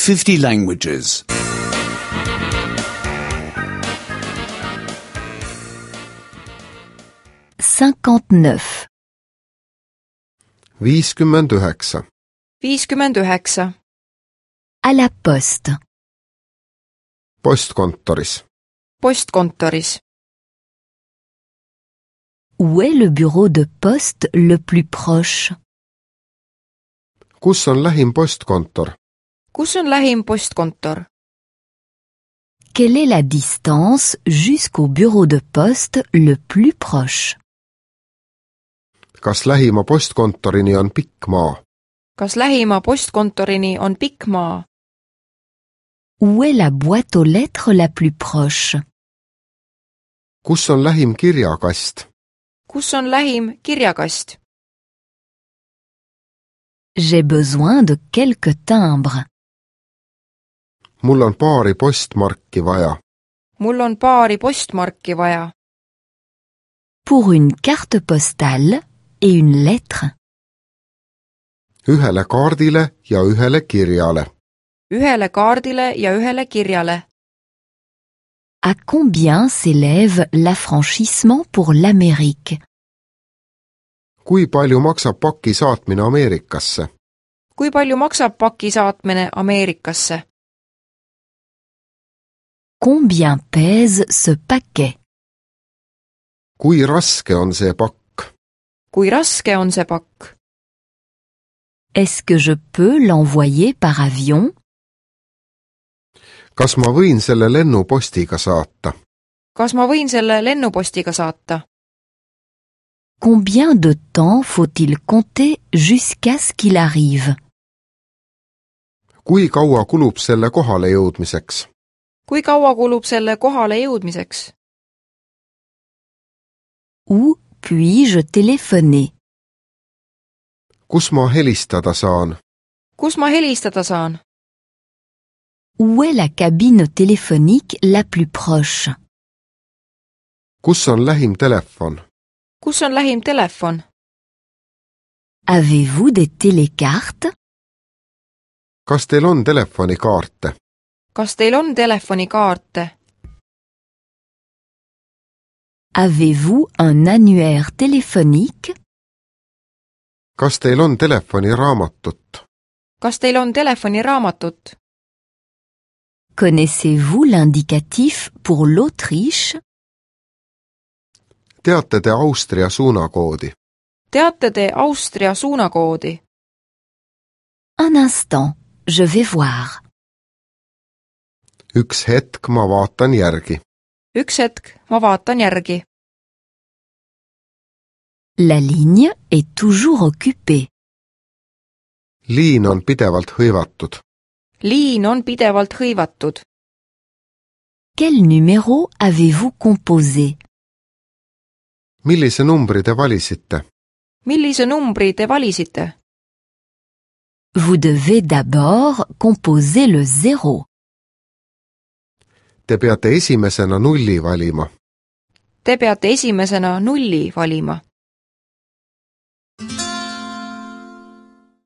50 languages. 59. 59. 59. À la poste. Postkontoris. Postkontoris. Où est le bureau de poste le plus proche? Kus on lähim postkontor? Kus on lähim postkontor? Quelle est la distance jusqu'au bureau de poste le plus proche? Kas lähima postkontorini on pikk maa? Kas lähima postkontorini on pikk maa? Où est la boîte aux lettres la plus proche? Kus on lähim kirjakast? Kus on lähim kirjakast? J'ai besoin de quelques timbres. Mul on paari postmarki vaja. Mul on paari postmarki vaja. Pour une carte postale et une lettre. Ühele kaardile ja ühele kirjale. Ühele kaardile ja ühele kirjale. À combien s'élève l'affranchissement pour l'Amérique? Kui palju maksab paki saatmine Ameerikasse? Kui palju maksab paki saatmine Ameerikasse? Combien pèse ce paquet? Kui raske on see pakk? Kui raske on see pakk? Est-ce que je peux l'envoyer par avion? Kas ma võin selle lennupostiga saata? Kas ma võin selle lennupostiga saata? Combien de temps faut-il compter jusqu'à ce qu'il arrive? Kui kaua kulub selle kohale jõudmiseks? Kui kaua kulub selle kohale jõudmiseks? Où puis-je téléphoner? Kus ma helistada saan? Kus ma helistada saan? Où est la cabine téléphonique la plus proche? Kus on lähim telefon? Kus on lähim telefon? Avez-vous des télécartes? Kas teil on telefonikaarte? Kas teil on telefonikaarte? Avez-vous un annuaire téléphonique? Kas teil on telefoniraamatut? Kas teil on telefoniraamatut? Connaissez-vous l'indicatif pour l'Autriche? Teate te Austria suunakoodi? Teate te Austria suunakoodi? Un instant, je vais voir. Üks hetk, ma vaatan järgi. Üks hetk, ma vaatan järgi. La ligne est toujours occupée. Liin on pidevalt hõivatud. Liin on pidevalt hõivatud. Quel numéro avez-vous composé? Millise numbri te valisite? Millise numbri te valisite? Vous devez d'abord composer le 0. Te peate esimesena nulli valima. Te peate esimesena nulli valima.